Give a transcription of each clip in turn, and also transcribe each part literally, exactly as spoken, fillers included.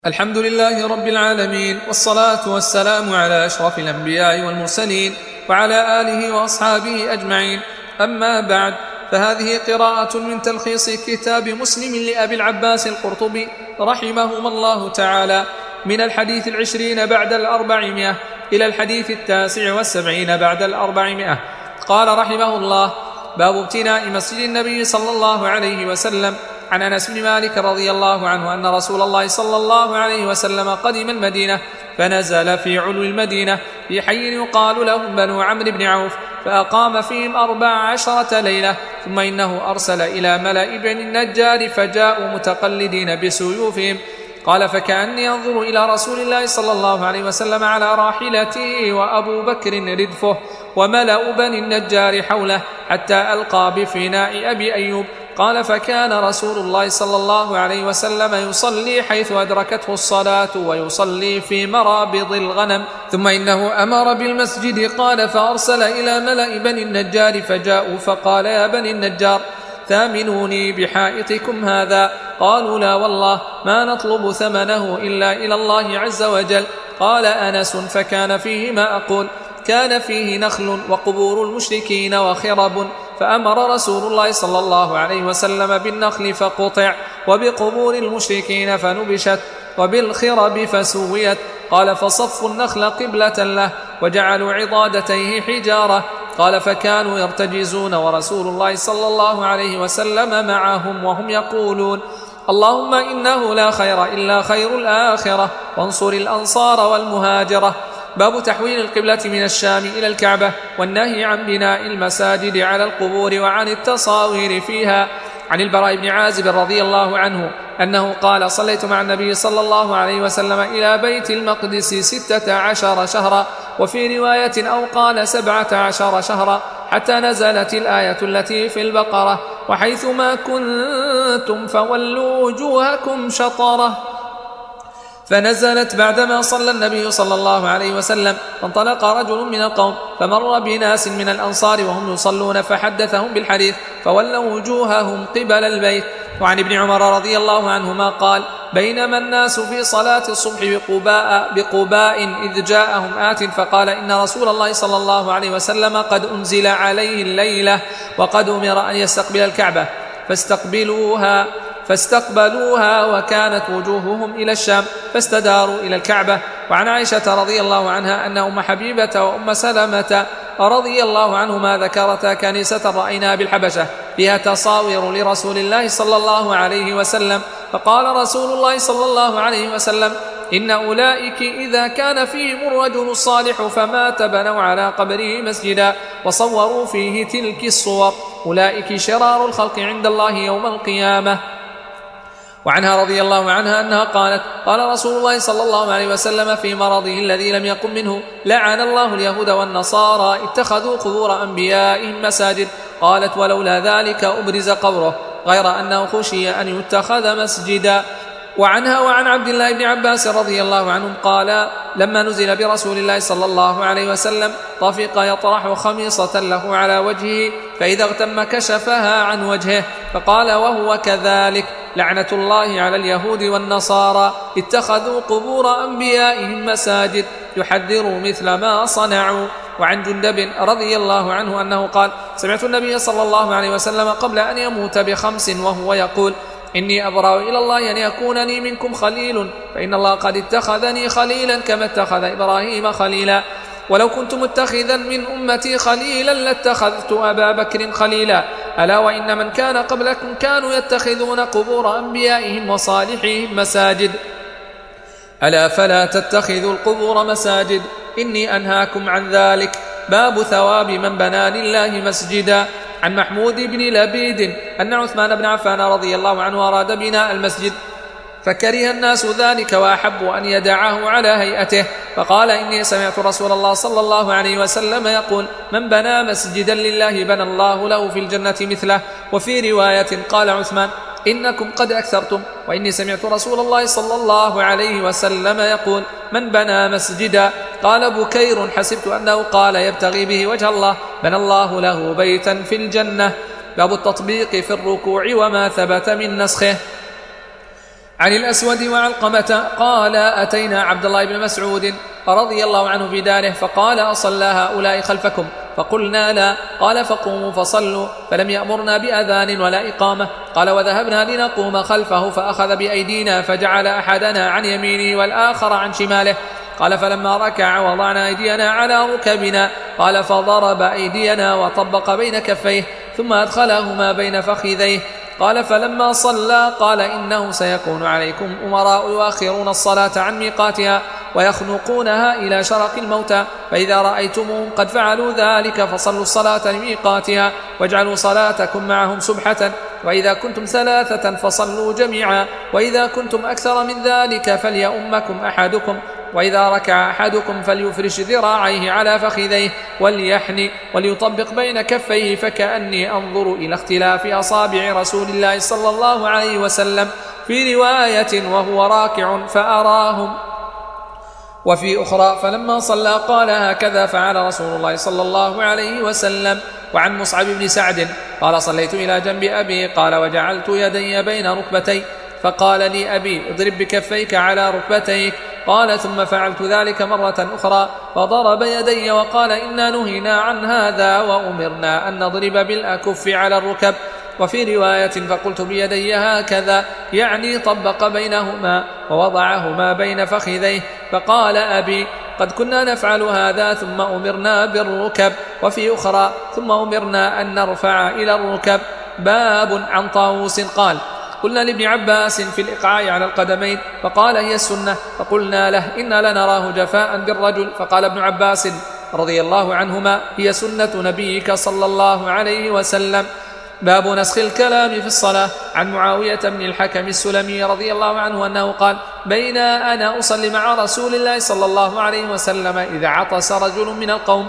الحمد لله رب العالمين، والصلاة والسلام على أشرف الأنبياء والمرسلين وعلى آله وأصحابه أجمعين. أما بعد، فهذه قراءة من تلخيص كتاب مسلم لأبي العباس القرطبي رحمهما الله تعالى، من الحديث العشرين بعد الأربعمائة إلى الحديث التاسع والسبعين بعد الأربعمائة. قال رحمه الله: باب ابتناء مسجد النبي صلى الله عليه وسلم. عن أنس بن مالك رضي الله عنه أن رسول الله صلى الله عليه وسلم قدم المدينة فنزل في علو المدينة في حي يقال لهم بنو عمرو بن عوف، فأقام فيهم أربع عشرة ليلة، ثم إنه أرسل إلى ملأ بن النجار فجاءوا متقلدين بسيوفهم. قال: فكأني أنظر إلى رسول الله صلى الله عليه وسلم على راحلته وأبو بكر ردفه وملأ بني النجار حوله، حتى ألقى بفناء أبي أيوب. قال: فكان رسول الله صلى الله عليه وسلم يصلي حيث أدركته الصلاة ويصلي في مرابض الغنم، ثم إنه أمر بالمسجد. قال: فأرسل إلى ملأ بني النجار فجاءوا فقال: يا بني النجار، ثامنوني بحائطكم هذا. قالوا: لا والله، ما نطلب ثمنه إلا إلى الله عز وجل. قال أنس: فكان فيه ما أقول، كان فيه نخل وقبور المشركين وخرب، فأمر رسول الله صلى الله عليه وسلم بالنخل فقطع، وبقبور المشركين فنبشت، وبالخرب فسويت. قال: فصفوا النخل قبلة له وجعلوا عضادتيه حجارة. قال: فكانوا يرتجزون ورسول الله صلى الله عليه وسلم معهم وهم يقولون: اللهم إنه لا خير إلا خير الآخرة، وانصر الأنصار والمهاجرة. باب تحويل القبلة من الشام إلى الكعبة، والنهي عن بناء المساجد على القبور وعن التصاوير فيها. عن البراء بن عازب رضي الله عنه أنه قال: صليت مع النبي صلى الله عليه وسلم إلى بيت المقدس ستة عشر شهرا، وفي رواية أو قال سبعة عشر شهرا، حتى نزلت الآية التي في البقرة: وحيثما كنتم فولوا وجوهكم شطره. فنزلت بعدما صلى النبي صلى الله عليه وسلم، فانطلق رجل من القوم فمر بناس من الأنصار وهم يصلون فحدثهم بالحديث، فولوا وجوههم قبل البيت. وعن ابن عمر رضي الله عنهما قال: بينما الناس في صلاة الصبح بقباء, بقباء إذ جاءهم آت فقال: إن رسول الله صلى الله عليه وسلم قد أنزل عليه الليلة وقد أمر أن يستقبل الكعبة، فاستقبلوها فاستقبلوها وكانت وجوههم إلى الشام، فاستداروا إلى الكعبة. وعن عائشة رضي الله عنها أن أم حبيبة وأم سلمة رضي الله عنهما ذكرتا كنيسة رأينا بالحبشة فيها تصاوير لرسول الله صلى الله عليه وسلم، فقال رسول الله صلى الله عليه وسلم: إن أولئك إذا كان فيهم الرجل الصالح فمات بنوا على قبره مسجدا وصوروا فيه تلك الصور، أولئك شرار الخلق عند الله يوم القيامة. وعنها رضي الله عنها أنها قالت: قال رسول الله صلى الله عليه وسلم في مرضه الذي لم يقم منه: لعن الله اليهود والنصارى اتخذوا قبور أنبيائهم مساجد. قالت: ولولا ذلك أبرز قبره، غير أنه خشي أن يتخذ مسجدا. وعنها وعن عبد الله بن عباس رضي الله عنهم قال: لما نزل برسول الله صلى الله عليه وسلم طفق يطرح خميصة له على وجهه، فإذا اغتم كشفها عن وجهه، فقال وهو كذلك: لعنة الله على اليهود والنصارى اتخذوا قبور أنبيائهم مساجد، يحذروا مثل ما صنعوا. وعن جندب رضي الله عنه أنه قال: سمعت النبي صلى الله عليه وسلم قبل أن يموت بخمس وهو يقول: إني أبرأ إلى الله أن يكونني منكم خليل، فإن الله قد اتخذني خليلا كما اتخذ إبراهيم خليلا، ولو كنت متخذا من أمتي خليلا لاتخذت أبا بكر خليلا. ألا وإن من كان قبلكم كانوا يتخذون قبور أنبيائهم وصالحهم مساجد، ألا فلا تتخذوا القبور مساجد، إني أنهاكم عن ذلك. باب ثواب من بنى لله مسجدا. عن محمود بن لبيد أن عثمان بن عفان رضي الله عنه أراد بناء المسجد، فكره الناس ذلك وأحبوا أن يدعه على هيئته، فقال: إني سمعت رسول الله صلى الله عليه وسلم يقول: من بنى مسجدا لله بنى الله له في الجنة مثله. وفي رواية قال عثمان: إنكم قد أكثرتم، وإني سمعت رسول الله صلى الله عليه وسلم يقول: من بنى مسجدا. قال بكير: حسبت أنه قال يبتغي به وجه الله، بنى الله له بيتا في الجنة. باب التطبيق في الركوع وما ثبت من نسخه. عن الأسود وعلقمة قال أتينا عبد الله بن مسعود رضي الله عنه في داره فقال أصلى هؤلاء خلفكم؟ فقلنا لا. قال فقوموا فصلوا، فلم يأمرنا بأذان ولا إقامة. قال وذهبنا لنقوم خلفه فأخذ بأيدينا فجعل أحدنا عن يمينه والآخر عن شماله. قال فلما ركع وضعنا أيدينا على ركبنا. قال فضرب أيدينا وطبق بين كفيه ثم أدخلهما بين فخذيه. قال فلما صلى قال إنه سيكون عليكم أمراء يؤخرون الصلاة عن ميقاتها ويخنقونها إلى شرق الموتى، فإذا رأيتموهم قد فعلوا ذلك فصلوا الصلاة لميقاتها واجعلوا صلاتكم معهم سبحة، وإذا كنتم ثلاثة فصلوا جميعا، وإذا كنتم أكثر من ذلك فليؤمكم أحدكم، وإذا ركع أحدكم فليفرش ذراعيه على فخذيه وليحني وليطبق بين كفيه، فكأني أنظر إلى اختلاف أصابع رسول الله صلى الله عليه وسلم في رواية وهو راكع فأراهم. وفي أخرى فلما صلى قال هكذا فعل رسول الله صلى الله عليه وسلم. وعن مصعب بن سعد قال صليت إلى جنب أبي قال وجعلت يدي بين ركبتي فقال لي أبي اضرب بكفيك على ركبتيك. قال ثم فعلت ذلك مرة أخرى فضرب يدي وقال إنا نهينا عن هذا وأمرنا أن نضرب بالأكف على الركب. وفي رواية فقلت بيدي هكذا يعني طبق بينهما ووضعهما بين فخذيه. فقال أبي قد كنا نفعل هذا ثم أمرنا بالركب. وفي أخرى ثم أمرنا أن نرفع إلى الركب. باب عن طاووس قال قلنا لابن عباس في الإقعاء على القدمين فقال هي السنة، فقلنا له إنا لنراه جفاء بالرجل، فقال ابن عباس رضي الله عنهما هي سنة نبيك صلى الله عليه وسلم. باب نسخ الكلام في الصلاة. عن معاوية بن الحكم السلمي رضي الله عنه أنه قال بين أنا أصلي مع رسول الله صلى الله عليه وسلم إذا عطس رجل من القوم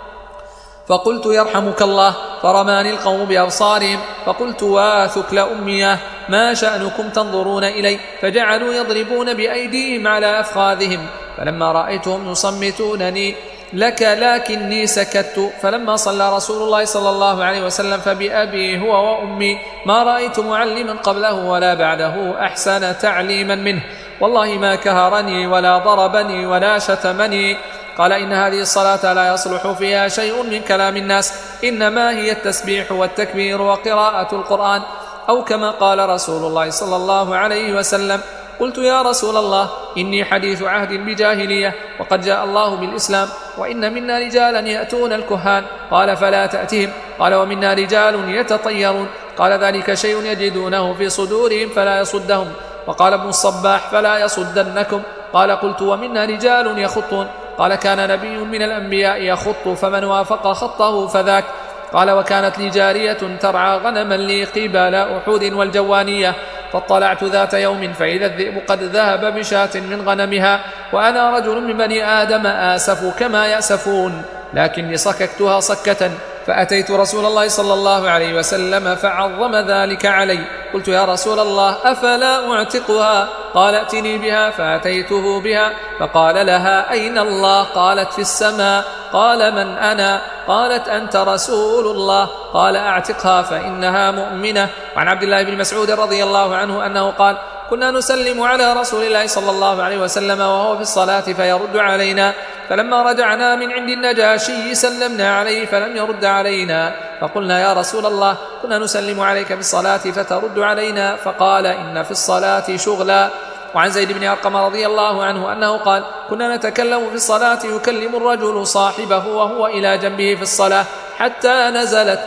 فقلت يرحمك الله، فرماني القوم بأبصارهم فقلت واثكل أمياه ما شأنكم تنظرون إلي؟ فجعلوا يضربون بأيديهم على أفخاذهم، فلما رأيتهم يصمتونني لك لكني سكت. فلما صلى رسول الله صلى الله عليه وسلم فبأبي هو وأمي ما رأيت معلما قبله ولا بعده أحسن تعليما منه، والله ما كهرني ولا ضربني ولا شتمني. قال إن هذه الصلاة لا يصلح فيها شيء من كلام الناس، إنما هي التسبيح والتكبير وقراءة القرآن، أو كما قال رسول الله صلى الله عليه وسلم. قلت يا رسول الله إني حديث عهد بجاهلية وقد جاء الله بالإسلام، وإن منا رجالا يأتون الكهان. قال فلا تأتهم. قال ومنا رجال يتطيرون. قال ذلك شيء يجدونه في صدورهم فلا يصدهم. وقال ابن الصباح فلا يصدنكم. قال قلت ومنا رجال يخطون. قال كان نبي من الأنبياء يخط فمن وافق خطه فذاك. قال وكانت لي جارية ترعى غنما لي قبال أحود والجوانية، فاطلعت ذات يوم فإذا الذئب قد ذهب بشاة من غنمها، وأنا رجل من بني آدم آسف كما يأسفون، لكني صككتها صكة، فأتيت رسول الله صلى الله عليه وسلم فعظم ذلك علي. قلت يا رسول الله أفلا أعتقها؟ قال ائتني بها، فأتيته بها فقال لها أين الله؟ قالت في السماء. قال من أنا؟ قالت أنت رسول الله. قال أعتقها فإنها مؤمنة. وعن عبد الله بن مسعود رضي الله عنه أنه قال كنا نسلم على رسول الله صلى الله عليه وسلم وهو في الصلاة فيرد علينا، فلما رجعنا من عند النجاشي سلمنا عليه فلم يرد علينا، فقلنا يا رسول الله كنا نسلم عليك في الصلاة فترد علينا، فقال إن في الصلاة شغلا. وعن زيد بن أرقم رضي الله عنه أنه قال كنا نتكلم في الصلاة يكلم الرجل صاحبه وهو إلى جنبه في الصلاة حتى نزلت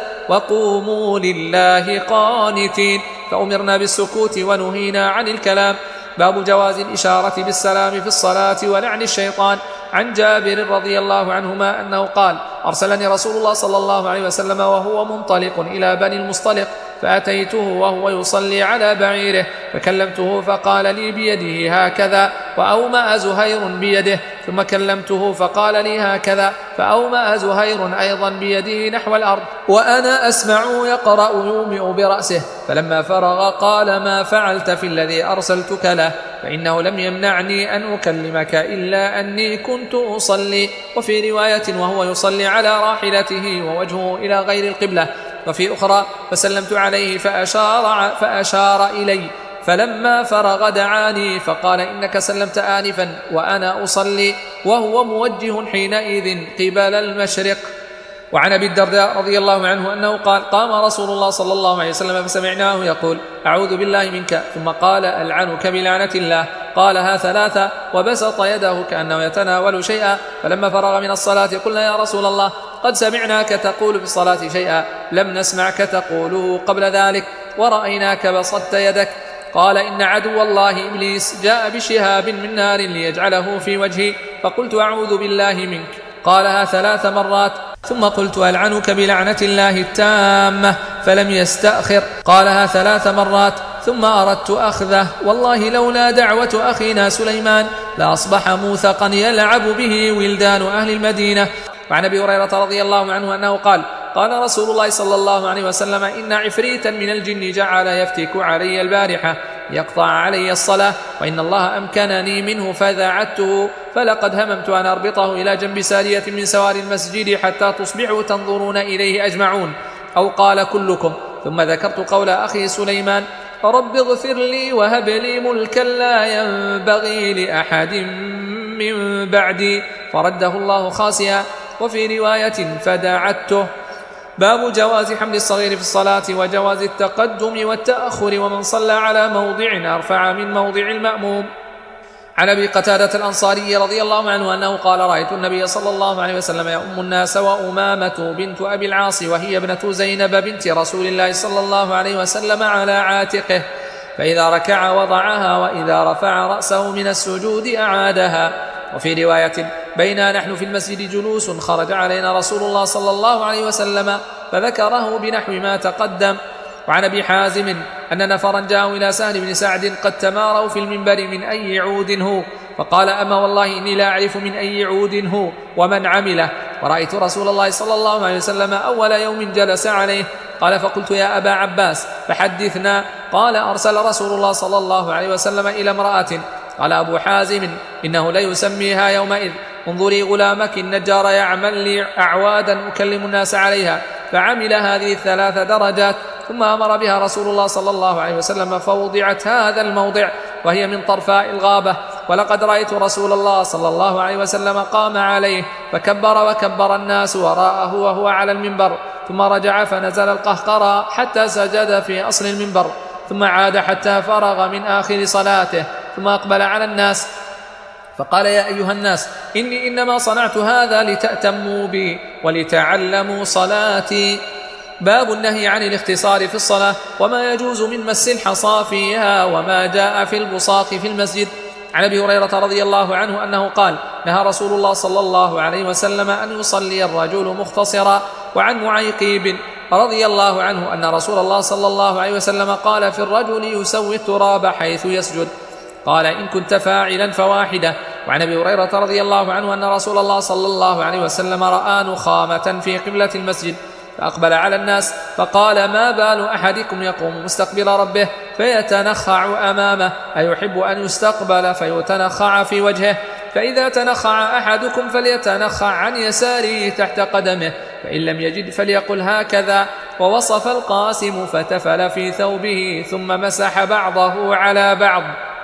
وقوموا لله قانتين، فأمرنا بالسكوت ونهينا عن الكلام. باب جواز الإشارة بالسلام في الصلاة ولعن الشيطان. عن جابر رضي الله عنهما أنه قال أرسلني رسول الله صلى الله عليه وسلم وهو منطلق إلى بني المصطلق، فأتيته وهو يصلي على بعيره فكلمته فقال لي بيده هكذا، وأومأ زهير بيده، ثم كلمته فقال لي هكذا، فأومأ زهير أيضا بيده نحو الأرض، وأنا أسمع يقرأ يومئ برأسه. فلما فرغ قال ما فعلت في الذي أرسلتك له؟ فإنه لم يمنعني أن أكلمك إلا أني كنت أصلي. وفي رواية وهو يصلي على راحلته ووجهه إلى غير القبلة. وفي أخرى فسلمت عليه فأشار, فأشار إلي فلما فرغ دعاني فقال إنك سلمت آنفا وأنا أصلي، وهو موجه حينئذ قبل المشرق. وعن أبي الدرداء رضي الله عنه أنه قال قام رسول الله صلى الله عليه وسلم فسمعناه يقول أعوذ بالله منك، ثم قال ألعنك بلعنة الله، قالها ثلاثة وبسط يده كأنه يتناول شيئا. فلما فرغ من الصلاة قلنا يا رسول الله قد سمعناك تقول في الصلاة شيئا لم نسمعك تقوله قبل ذلك، ورأيناك بسطت يدك. قال إن عدو الله إبليس جاء بشهاب من نار ليجعله في وجهي، فقلت أعوذ بالله منك، قالها ثلاث مرات، ثم قلت ألعنك بلعنة الله التامة، فلم يستأخر، قالها ثلاث مرات، ثم أردت أخذه، والله لولا دعوة أخينا سليمان لأصبح موثقا يلعب به ولدان أهل المدينة. وعن أبي هريرة رضي الله عنه أنه قال قال رسول الله صلى الله عليه وسلم إن عفريتا من الجن جعل يفتك علي البارحة يقطع علي الصلاة، وإن الله أمكنني منه فذاعدته، فلقد هممت أن أربطه إلى جنب سارية من سوار المسجد حتى تصبحوا تنظرون إليه أجمعون، أو قال كلكم. ثم ذكرت قول أخي سليمان رب اغفر لي وهب لي ملكا لا ينبغي لأحد من بعدي، فرده الله خاسئا. وفي رواية فداعدته. باب جواز حمل الصغير في الصلاة وجواز التقدم والتأخر ومن صلى على موضع أرفع من موضع المأموم. عن أبي قتادة الأنصاري رضي الله عنه أنه قال رأيت النبي صلى الله عليه وسلم يؤم الناس وأمامة بنت أبي العاص وهي ابنة زينب بنت رسول الله صلى الله عليه وسلم على عاتقه، فإذا ركع وضعها وإذا رفع رأسه من السجود أعادها. وفي رواية بينا نحن في المسجد جلوس خرج علينا رسول الله صلى الله عليه وسلم فذكره بنحو ما تقدم. وعن أبي حازم أن نفرا جاءوا إلى سهل بن سعد قد تماروا في المنبر من أي عود هو، فقال أما والله إني لا أعرف من أي عود هو ومن عمله، ورأيت رسول الله صلى الله عليه وسلم أول يوم جلس عليه. قال فقلت يا أبا عباس فحدثنا. قال أرسل رسول الله صلى الله عليه وسلم إلى امرأة. قال أبو حازم إنه ليسميها يومئذ انظري غلامك النجار يعمل لي أعوادا أكلم الناس عليها، فعمل هذه الثلاث درجات، ثم أمر بها رسول الله صلى الله عليه وسلم فوضعت هذا الموضع وهي من طرفاء الغابة. ولقد رأيت رسول الله صلى الله عليه وسلم قام عليه فكبر وكبر الناس وراءه وهو على المنبر، ثم رجع فنزل القهقرى حتى سجد في أصل المنبر، ثم عاد حتى فرغ من آخر صلاته، ثم أقبل على الناس فقال يا أيها الناس إني إنما صنعت هذا لتأتموا بي ولتعلموا صلاتي. باب النهي عن الاختصار في الصلاة وما يجوز من مس الحصى فيها وما جاء في البصاق في المسجد. عن أبي هريرة رضي الله عنه أنه قال نهى رسول الله صلى الله عليه وسلم أن يصلي الرجل مختصرا. وعن معيقيب رضي الله عنه أن رسول الله صلى الله عليه وسلم قال في الرجل يسوي التراب حيث يسجد، قال إن كنت فاعلا فواحدة. وعن أبي هريرة رضي الله عنه أن رسول الله صلى الله عليه وسلم رأى نخامة في قبلة المسجد فأقبل على الناس فقال ما بال أحدكم يقوم مستقبل ربه فيتنخع أمامه أيحب أن يستقبل فيتنخع في وجهه، فإذا تنخع أحدكم فليتنخع عن يساره تحت قدمه، فإن لم يجد فليقل هكذا. ووصف القاسم فتفل في ثوبه ثم مسح بعضه على بعض.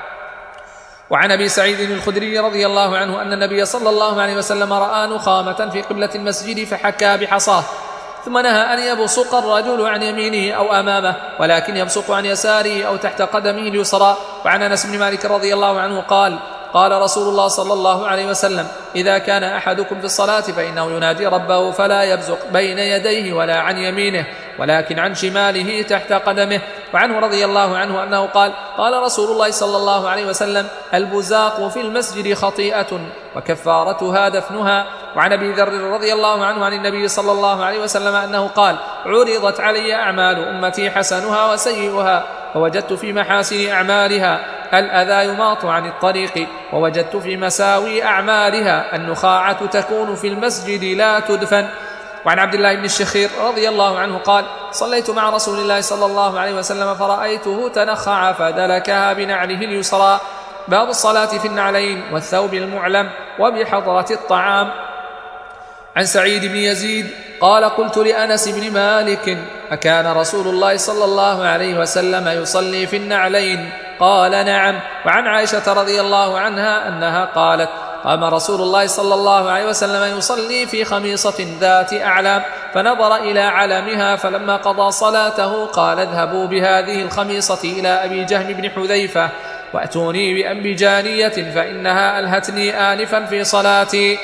وعن أبي سعيد الخدري رضي الله عنه أن النبي صلى الله عليه وسلم رأى نخامة في قبلة المسجد فحكى بحصاه، ثم نهى أن يبصق الرجل عن يمينه أو أمامه، ولكن يبصق عن يساره أو تحت قدمه اليسرى. وعن أنس بن مالك رضي الله عنه قال قال رسول الله صلى الله عليه وسلم إذا كان أحدكم في الصلاة فإنه ينادي ربه فلا يبزق بين يديه ولا عن يمينه ولكن عن شماله تحت قدمه. وعنه رضي الله عنه أنه قال قال رسول الله صلى الله عليه وسلم البزاق في المسجد خطيئة وكفارتها دفنها. وعن أبي ذر رضي الله عنه عن النبي صلى الله عليه وسلم أنه قال عرضت علي أعمال أمتي حسنها وسيئها، فوجدت في محاسن أعمالها الأذى يماط عن الطريق، ووجدت في مساوي أعمالها النخاعة تكون في المسجد لا تدفن. وعن عبد الله بن الشخير رضي الله عنه قال صليت مع رسول الله صلى الله عليه وسلم فرأيته تنخع فدلكها بنعله اليسرى. باب الصلاة في النعلين والثوب المعلم وبحضرة الطعام. عن سعيد بن يزيد قال قلت لأنس بن مالك أكان رسول الله صلى الله عليه وسلم يصلي في النعلين؟ قال نعم. وعن عائشة رضي الله عنها أنها قالت قام رسول الله صلى الله عليه وسلم يصلي في خميصة ذات أعلام فنظر إلى علمها فلما قضى صلاته قال اذهبوا بهذه الخميصة إلى أبي جهم بن حذيفة وأتوني بأنبجانية فإنها ألهتني آنفا في صلاتي.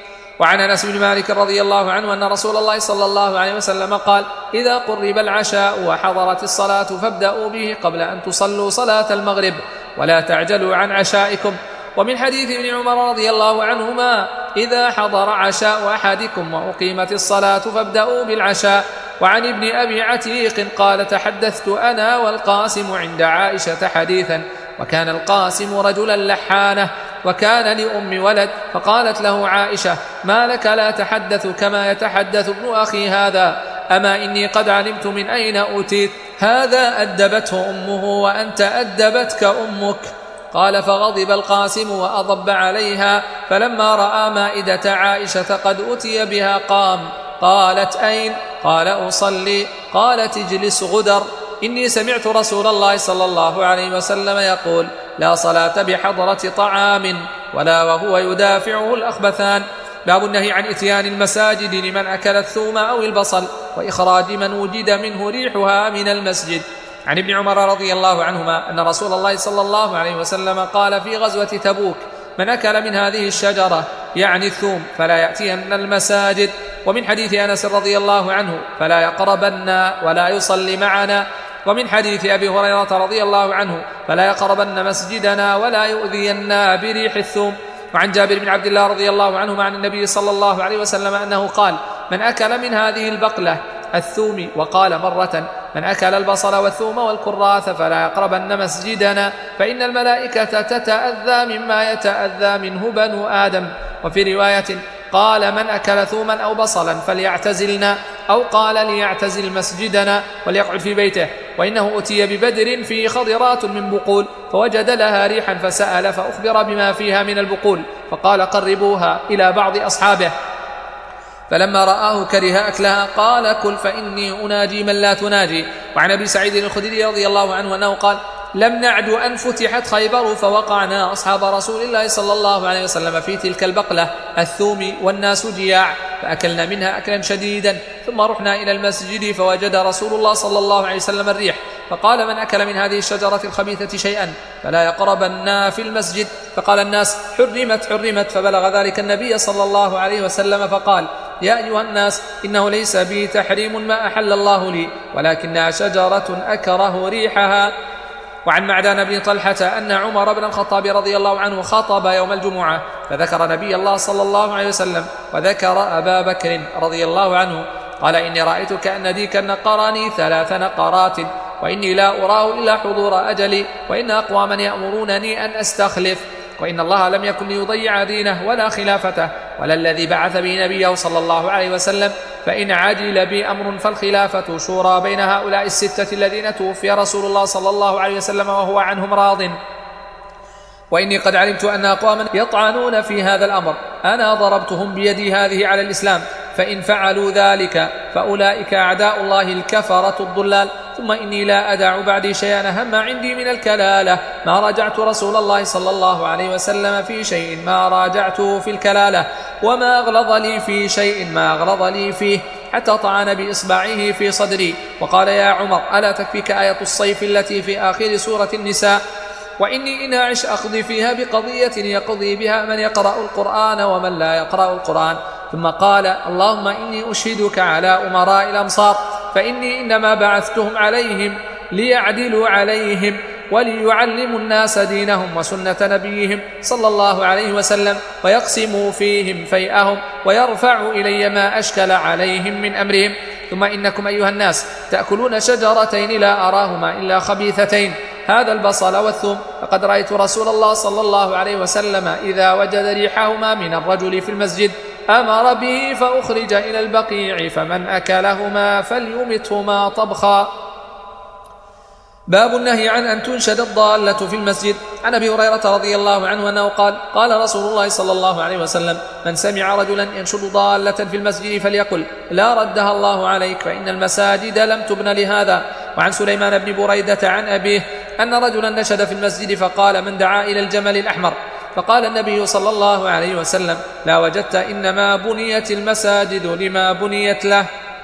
وعن أنس بن مالك رضي الله عنه أن رسول الله صلى الله عليه وسلم قال إذا قرب العشاء وحضرت الصلاة فابدأوا به قبل أن تصلوا صلاة المغرب ولا تعجلوا عن عشائكم. ومن حديث ابن عمر رضي الله عنهما إذا حضر عشاء أحدكم وأقيمت الصلاة فابدأوا بالعشاء. وعن ابن أبي عتيق قال تحدثت أنا والقاسم عند عائشة حديثا وكان القاسم رجلا لحانه وكان لأم ولد فقالت له عائشة ما لك لا تحدث كما يتحدث ابن أخي هذا أما إني قد علمت من أين أوتيت هذا أدبته أمه وأنت أدبتك أمك. قال فغضب القاسم وأضب عليها فلما رأى مائدة عائشة قد أتي بها قام. قالت أين؟ قال أصلي. قالت اجلس غدر إني سمعت رسول الله صلى الله عليه وسلم يقول لا صلاة بحضرة طعام ولا وهو يدافعه الأخبثان. باب النهي عن إتيان المساجد لمن أكل الثوم أو البصل وإخراج من وجد منه ريحها من المسجد. عن ابن عمر رضي الله عنهما أن رسول الله صلى الله عليه وسلم قال في غزوة تبوك من أكل من هذه الشجرة يعني الثوم فلا يأتين المساجد. ومن حديث أنس رضي الله عنه فلا يقربن ولا يصلي معنا. ومن حديث أبي هريرة رضي الله عنه فلا يقربن مسجدنا ولا يؤذينا بريح الثوم. وعن جابر بن عبد الله رضي الله عنهما عن النبي صلى الله عليه وسلم أنه قال من أكل من هذه البقلة الثوم وقال مرة من أكل البصل والثوم والكراث فلا يقربن مسجدنا فإن الملائكة تتأذى مما يتأذى منه بنو آدم. وفي رواية قال من أكل ثوما أو بصلا فليعتزلنا أو قال ليعتزل مسجدنا وليقعد في بيته. وإنه أتي ببدر فيه خضرات من بقول فوجد لها ريحا فسأل فأخبر بما فيها من البقول فقال قربوها إلى بعض أصحابه فلما رآه كره أكلها قال كل فإني أناجي من لا تناجي. وعن أبي سعيد الخدري رضي الله عنه أنه قال لم نعد أن فتحت خيبر فوقعنا أصحاب رسول الله صلى الله عليه وسلم في تلك البقلة الثوم والناس جياع فأكلنا منها أكلا شديدا ثم رحنا إلى المسجد فوجد رسول الله صلى الله عليه وسلم الريح فقال من أكل من هذه الشجرة الخبيثة شيئا فلا يقربن في المسجد. فقال الناس حرمت حرمت فبلغ ذلك النبي صلى الله عليه وسلم فقال يا أيها الناس إنه ليس بي تحريم ما أحل الله لي ولكنها شجرة أكره ريحها. وعن معدان بن طلحة أن عمر بن الخطاب رضي الله عنه خطب يوم الجمعة فذكر نبي الله صلى الله عليه وسلم وذكر أبا بكر رضي الله عنه قال إني رأيت كأن ديكا نقرني ثلاث نقرات وإني لا أراه إلا حضور أجلي وإن أقواما يأمرونني أن أستخلف وإن الله لم يكن ليضيع دينه ولا خلافته ولا الذي بعث به نبيه صلى الله عليه وسلم فإن عجل بي أمر فالخلافة شورى بين هؤلاء الستة الذين توفي رسول الله صلى الله عليه وسلم وهو عنهم راض وإني قد علمت أن أقواما يطعنون في هذا الأمر أنا ضربتهم بيدي هذه على الإسلام فإن فعلوا ذلك فأولئك أعداء الله الكفرة الضلال ثم إني لا أدع بعدي شيئا أهم عندي من الكلالة ما راجعت رسول الله صلى الله عليه وسلم في شيء ما راجعته في الكلالة وما أغلظ لي في شيء ما أغلظ لي فيه حتى طعن بإصبعه في صدري وقال يا عمر ألا تكفيك آية الصيف التي في آخر سورة النساء وإني إن أعش أقضي فيها بقضية يقضي بها من يقرأ القرآن ومن لا يقرأ القرآن. ثم قال اللهم إني أشهدك على أمراء الأمصار فإني إنما بعثتهم عليهم ليعدلوا عليهم وليعلموا الناس دينهم وسنة نبيهم صلى الله عليه وسلم ويقسموا فيهم فيئهم ويرفعوا إلي ما أشكل عليهم من أمرهم. ثم إنكم أيها الناس تأكلون شجرتين لا أراهما إلا خبيثتين هذا البصل والثوم فقد رأيت رسول الله صلى الله عليه وسلم إذا وجد ريحهما من الرجل في المسجد أمر به فأخرج إلى البقيع فمن أكلهما فليمتهما طبخا. باب النهي عن أن تنشد الضالة في المسجد. عن أبي هريرة رضي الله عنه أنه قال قال رسول الله صلى الله عليه وسلم من سمع رجلا ينشد ضالة في المسجد فليقل لا ردها الله عليك فإن المساجد لم تبن لهذا. وعن سليمان بن بريدة عن أبيه أن رجلا نشد في المسجد فقال: من دعا إلى الجمل الأحمر؟ فقال النبي صلى الله عليه وسلم: لا وجدت، إنما بنيت المساجد لما بنيت له.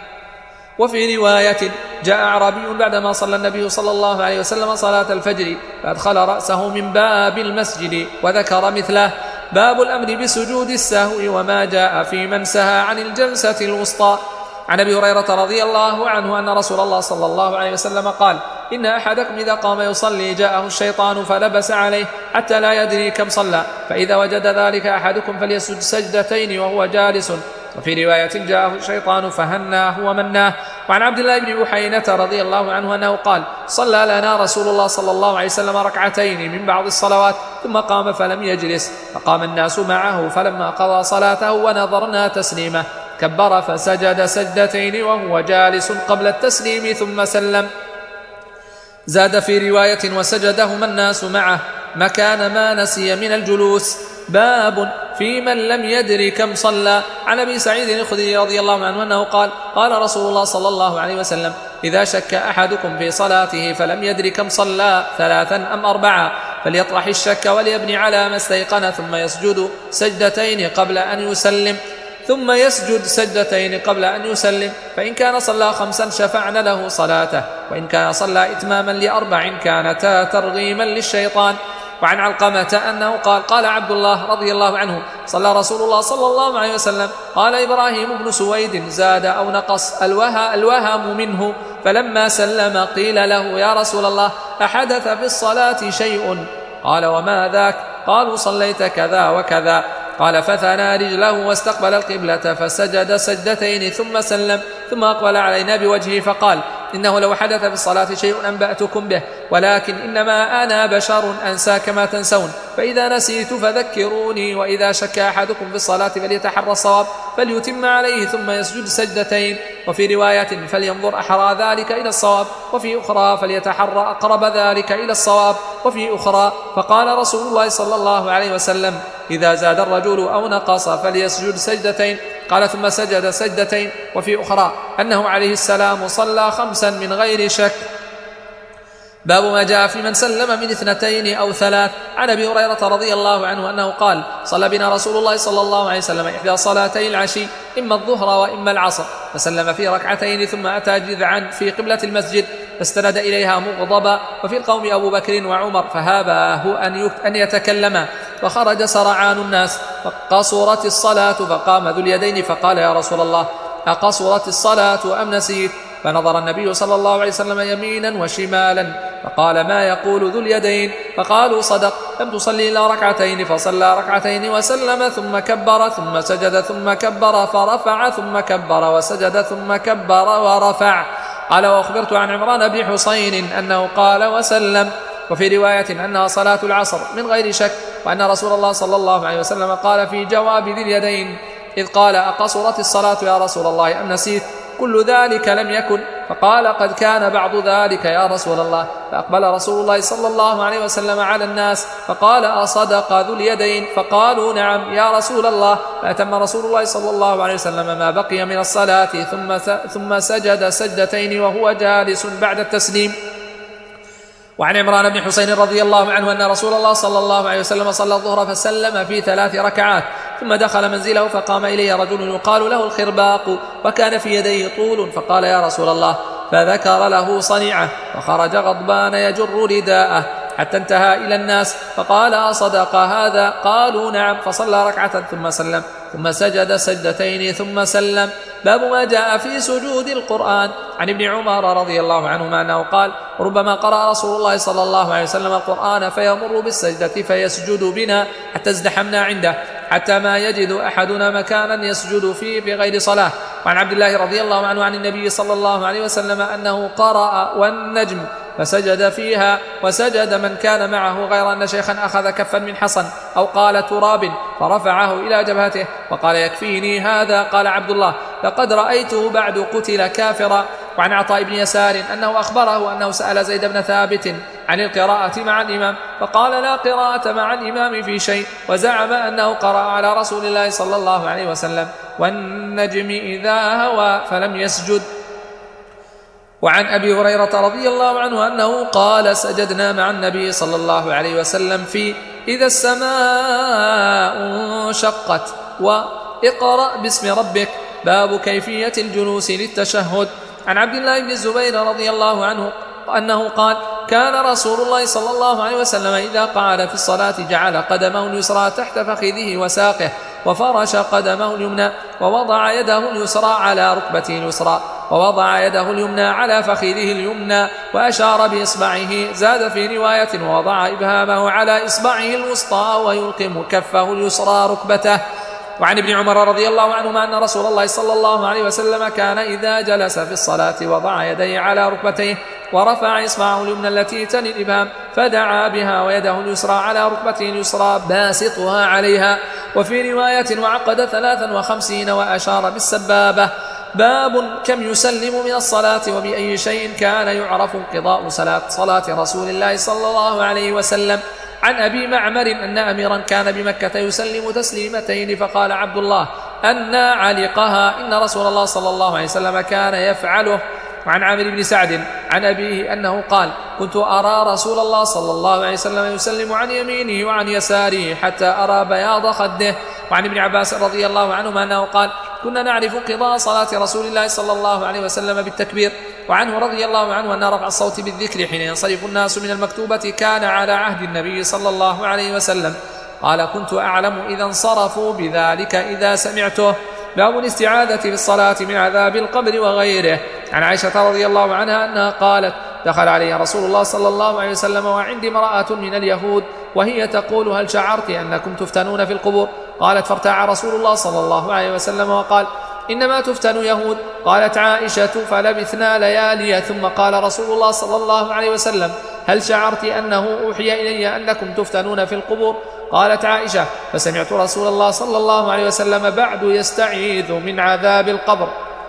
وفي رواية: جاء أعرابي بعدما صلى النبي صلى الله عليه وسلم صلاة الفجر فأدخل رأسه من باب المسجد وذكر مثله. باب الأمر بسجود السهو وما جاء في من سهى عن الجلسة الوسطى. عن أبي هريرة رضي الله عنه أن رسول الله صلى الله عليه وسلم قال: إن أحدكم إذا قام يصلي جاءه الشيطان فلبس عليه حتى لا يدري كم صلى، فإذا وجد ذلك أحدكم فليسجد سجدتين وهو جالس. وفي رواية: جاءه الشيطان فهناه ومناه. وعن عبد الله بن بحينة رضي الله عنه أنه قال: صلى لنا رسول الله صلى الله عليه وسلم ركعتين من بعض الصلوات ثم قام فلم يجلس، فقام الناس معه، فلما قضى صلاته ونظرنا تسليمه كبر فسجد سجدتين وهو جالس قبل التسليم ثم سلم. زاد في رواية: وسجدهما الناس معه مكان ما نسي من الجلوس. باب في من لم يدر كم صلى. عن أبي سعيد الخدري رضي الله عنه أنه قال: قال رسول الله صلى الله عليه وسلم: إذا شك أحدكم في صلاته فلم يدر كم صلى ثلاثا أم أربعا فليطرح الشك وليبني على ما استيقن، ثم يسجد سجدتين قبل أن يسلم ثم يسجد سجدتين قبل أن يسلم، فإن كان صلى خمسا شفعن له صلاته، وإن كان صلى إتماما لأربع كانتا ترغيما للشيطان. وعن علقمة أنه قال: قال عبد الله رضي الله عنه: صلى رسول الله صلى الله عليه وسلم. قال إبراهيم بن سويد: زاد أو نقص الوها الوهم منه، فلما سلم قيل له: يا رسول الله، أحدث في الصلاة شيء؟ قال: وما ذاك؟ قالوا: صليت كذا وكذا. قال: فثنى رجله واستقبل القبلة فسجد سجدتين ثم سلم، ثم أقبل علينا بوجهه فقال: إنه لو حدث في الصلاة شيء أنبأتكم به، ولكن إنما أنا بشر أنسى كما تنسون، فإذا نسيت فذكروني. وإذا شك أحدكم في الصلاة فليتحرى الصواب فليتم عليه ثم يسجد سجدتين. وفي رواية: فلينظر أحرى ذلك إلى الصواب. وفي أخرى: فليتحرى أقرب ذلك إلى الصواب. وفي أخرى: فقال رسول الله صلى الله عليه وسلم: إذا زاد الرجل أو نقص فليسجد سجدتين. قال: ثم سجد سجدتين. وفي أخرى أنه عليه السلام صلى خمسا من غير شك. باب ما جاء في من سلم من اثنتين أو ثلاث. عن أبي هريرة رضي الله عنه أنه قال: صلى بنا رسول الله صلى الله عليه وسلم إحدى صلاتي العشي، إما الظهر وإما العصر، فسلم في ركعتين ثم أتى جذعا في قبلة المسجد فاستند إليها مغضبا، وفي القوم أبو بكر وعمر فهاباه أن يتكلما، فخرج سرعان الناس فقصرت الصلاة، فقام ذو اليدين فقال: يا رسول الله، أقصرت الصلاة أم نسيت؟ فنظر النبي صلى الله عليه وسلم يمينا وشمالا فقال: ما يقول ذو اليدين؟ فقالوا: صدق، لم تصلي إلا ركعتين. فصلى ركعتين وسلم ثم كبر ثم سجد ثم كبر فرفع ثم كبر وسجد ثم كبر ورفع. قال: وأخبرت عن عمران بن حسين أنه قال وسلم. وفي رواية أنها صلاة العصر من غير شك، وأن رسول الله صلى الله عليه وسلم قال في جواب ذي اليدين إذ قال: أقصرت الصلاة يا رسول الله أم نسيت؟ كل ذلك لم يكن. فقال: قد كان بعض ذلك يا رسول الله. فأقبل رسول الله صلى الله عليه وسلم على الناس فقال: أصدق ذو اليدين؟ فقالوا: نعم يا رسول الله. فأتم رسول الله صلى الله عليه وسلم ما بقي من الصلاة ثم ثم سجد سجدتين وهو جالس بعد التسليم. وعن عمران بن حسين رضي الله عنه أن رسول الله صلى الله عليه وسلم صلى الظهر فسلم في ثلاث ركعات، ثم دخل منزله فقام إليه رجل يقال له الخرباق وكان في يديه طول، فقال: يا رسول الله، فذكر له صنيعه، فخرج غضبان يجر رداءه حتى انتهى إلى الناس فقال: أصدق هذا؟ قالوا: نعم. فصلى ركعة ثم سلم ثم سجد سجدتين ثم سلم. باب ما جاء في سجود القرآن. عن ابن عمر رضي الله عنهما أنه قال: ربما قرأ رسول الله صلى الله عليه وسلم القرآن فيمر بالسجدة فيسجد بنا حتى ازدحمنا عنده، حتى ما يجد أحدنا مكانا يسجد فيه بغير صلاة. وعن عبد الله رضي الله عنه عن النبي صلى الله عليه وسلم أنه قرأ والنجم فسجد فيها، وسجد من كان معه، غير أن شيخا أخذ كفا من حصن أو قال تراب فرفعه إلى جبهته وقال: يكفيني هذا. قال عبد الله: لقد رأيته بعد قتل كافرا. وعن عطاء بن يسار أنه أخبره أنه سأل زيد بن ثابت عن القراءة مع الإمام فقال: لا قراءة مع الإمام في شيء، وزعم أنه قرأ على رسول الله صلى الله عليه وسلم: والنجم إذا هوى، فلم يسجد. وعن أبي هريرة رضي الله عنه أنه قال سجدنا مع النبي صلى الله عليه وسلم في إذا السماء انشقت وإقرأ باسم ربك، باب كيفية الجلوس للتشهد. عن عبد الله بن الزبير رضي الله عنه أنه قال كان رسول الله صلى الله عليه وسلم إذا قعد في الصلاة جعل قدمه اليسرى تحت فخذه وساقه وفرش قدمه اليمنى ووضع يده اليسرى على ركبته اليسرى ووضع يده اليمنى على فخذه اليمنى وأشار بإصبعه. زاد في رواية ووضع إبهامه على إصبعه الوسطى ويلقم كفه اليسرى ركبته. وعن ابن عمر رضي الله عنهما أن رسول الله صلى الله عليه وسلم كان إذا جلس في الصلاة وضع يديه على ركبتيه ورفع إصبعه اليمنى التي تلي الإبهام فدعا بها ويده اليسرى على ركبته اليسرى باسطها عليها. وفي رواية وعقد ثلاثا وخمسين وأشار بالسبابة. باب كم يسلم من الصلاة وبأي شيء كان يعرف انقضاء صلاة, صلاة رسول الله صلى الله عليه وسلم. عن أبي معمر أن أميرا كان بمكة يسلم تسليمتين فقال عبد الله أن علقها إن رسول الله صلى الله عليه وسلم كان يفعله. وعن عامر بن سعد عن أبيه أنه قال كنت أرى رسول الله صلى الله عليه وسلم يسلم عن يمينه وعن يساره حتى أرى بياض خده. وعن ابن عباس رضي الله عنهما أنه قال كنا نعرف قضاء صلاة رسول الله صلى الله عليه وسلم بالتكبير. وعنه رضي الله عنه أن رفع الصوت بالذكر حين ينصرف الناس من المكتوبة كان على عهد النبي صلى الله عليه وسلم. قال كنت أعلم إذا انصرفوا بذلك إذا سمعته. باب الاستعاذة في الصلاة من عذاب القبر وغيره. عن عائشة رضي الله عنها أنها قالت دخل علي رسول الله صلى الله عليه وسلم وعندي امرأة من اليهود وهي تقول هل شعرت أنكم تفتنون في القبور؟ قالت فارتاع رسول الله صلى الله عليه وسلم وقال إنما تفتن يهود. قالت عائشة فلبثنا ليالي ثم قال رسول الله صلى الله عليه وسلم هل شعرت أنه أوحي إلي أنكم تفتنون في القبور؟ قالت عائشة فسمعت رسول الله صلى الله عليه وسلم بعد يستعيذ من عذاب القبر.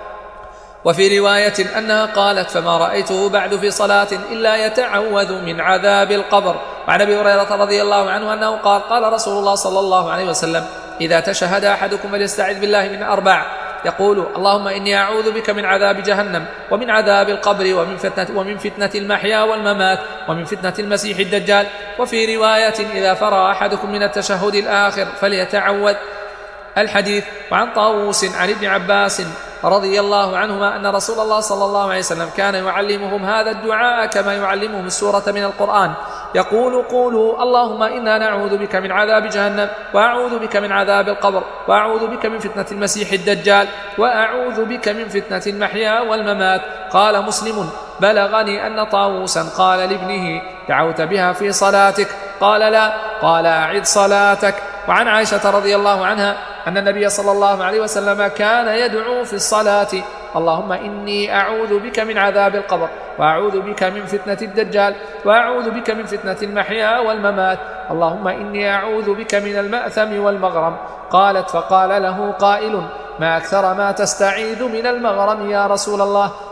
وفي رواية أنها قالت فما رأيته بعد في صلاة إلا يتعوذ من عذاب القبر. وعن أبي هريرة رضي الله عنه أنه قال قال رسول الله صلى الله عليه وسلم إذا تشهد أحدكم فليستعذ بالله من أربع يقول اللهم إني أعوذ بك من عذاب جهنم ومن عذاب القبر ومن فتنة, ومن فتنة المحيا والممات ومن فتنة المسيح الدجال. وفي رواية إذا فرغ أحدكم من التشهد الآخر فليتعوذ. الحديث. وعن طاووس عن ابن عباس رضي الله عنهما أن رسول الله صلى الله عليه وسلم كان يعلمهم هذا الدعاء كما يعلمهم السورة من القرآن يقول قولوا اللهم إنا نعوذ بك من عذاب جهنم وأعوذ بك من عذاب القبر وأعوذ بك من فتنة المسيح الدجال وأعوذ بك من فتنة المحيا والممات. قال مسلم بلغني أن طاووسا قال لابنه دعوت بها في صلاتك؟ قال لا. قال أعد صلاتك. وعن عائشة رضي الله عنها أن النبي صلى الله عليه وسلم كان يدعو في الصلاة اللهم إني أعوذ بك من عذاب القبر وأعوذ بك من فتنة الدجال وأعوذ بك من فتنة المحيا والممات اللهم إني أعوذ بك من المأثم والمغرم. قالت فقال له قائل ما أكثر ما تستعيذ من المغرم يا رسول الله؟